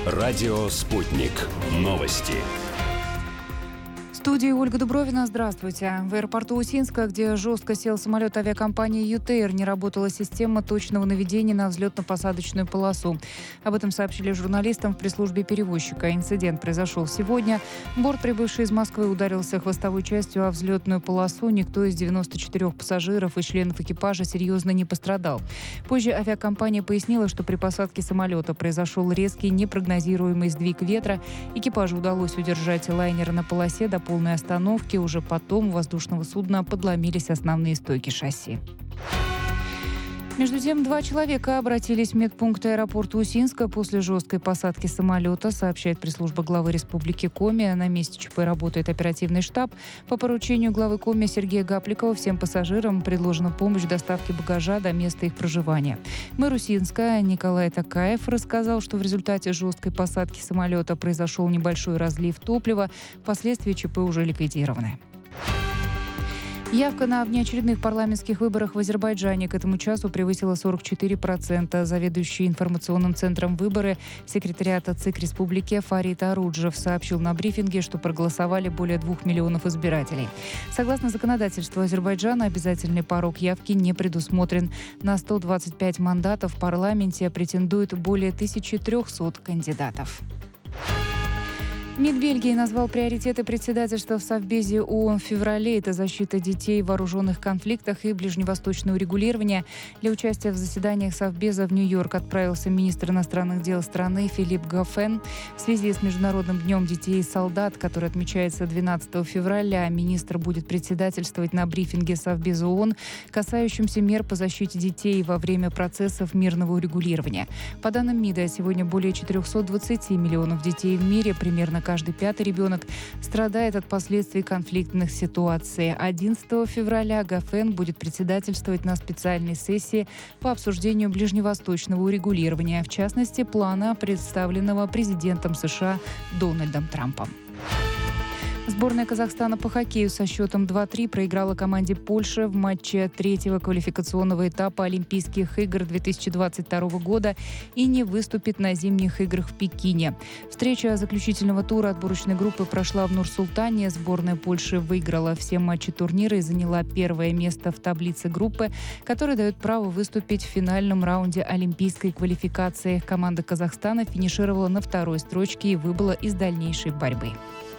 Радио «Спутник». Новости. В студии Ольга Дубровина. Здравствуйте. В аэропорту Усинска, где жестко сел самолет авиакомпании «ЮТЭЙР», не работала система точного наведения на взлетно-посадочную полосу. Об этом сообщили журналистам в пресс-службе перевозчика. Инцидент произошел сегодня. Борт, прибывший из Москвы, ударился хвостовой частью о взлетную полосу. Никто из 94 пассажиров и членов экипажа серьезно не пострадал. Позже авиакомпания пояснила, что при посадке самолета произошел резкий непрогнозируемый сдвиг ветра. Экипажу удалось удержать лайнер на полосе до полной остановки. Уже потом у воздушного судна подломились основные стойки шасси. Между тем, 2 человека обратились в медпункт аэропорта Усинска после жесткой посадки самолета, сообщает пресс-служба главы республики Коми. На месте ЧП работает оперативный штаб. По поручению главы Коми Сергея Гапликова всем пассажирам предложена помощь в доставке багажа до места их проживания. Мэр Усинска Николай Такаев рассказал, что в результате жесткой посадки самолета произошел небольшой разлив топлива. Последствия ЧП уже ликвидированы. Явка на внеочередных парламентских выборах в Азербайджане к этому часу превысила 44%. Заведующий информационным центром выборы секретариата ЦИК республики Фарид Аруджев сообщил на брифинге, что проголосовали более 2 миллионов избирателей. Согласно законодательству Азербайджана, обязательный порог явки не предусмотрен. На 125 мандатов в парламенте претендует более 1300 кандидатов. МИД Бельгии назвал приоритеты председательства в Совбезе ООН в феврале. Это защита детей в вооруженных конфликтах и ближневосточное урегулирование. Для участия в заседаниях Совбеза в Нью-Йорк отправился министр иностранных дел страны Филипп Гоффен. В связи с Международным днем детей и солдат, который отмечается 12 февраля, министр будет председательствовать на брифинге Совбеза ООН, касающемся мер по защите детей во время процессов мирного урегулирования. По данным МИДа, сегодня более 420 миллионов детей в мире, примерно каждый 5-й ребенок, страдает от последствий конфликтных ситуаций. 11 февраля Гоффен будет председательствовать на специальной сессии по обсуждению ближневосточного урегулирования, в частности, плана, представленного президентом США Дональдом Трампом. Сборная Казахстана по хоккею со счетом 2-3 проиграла команде Польши в матче 3-го квалификационного этапа Олимпийских игр 2022 года и не выступит на зимних играх в Пекине. Встреча заключительного тура отборочной группы прошла в Нур-Султане. Сборная Польши выиграла все матчи турнира и заняла 1-е место в таблице группы, которая дает право выступить в финальном раунде олимпийской квалификации. Команда Казахстана финишировала на 2-й строчке и выбыла из дальнейшей борьбы.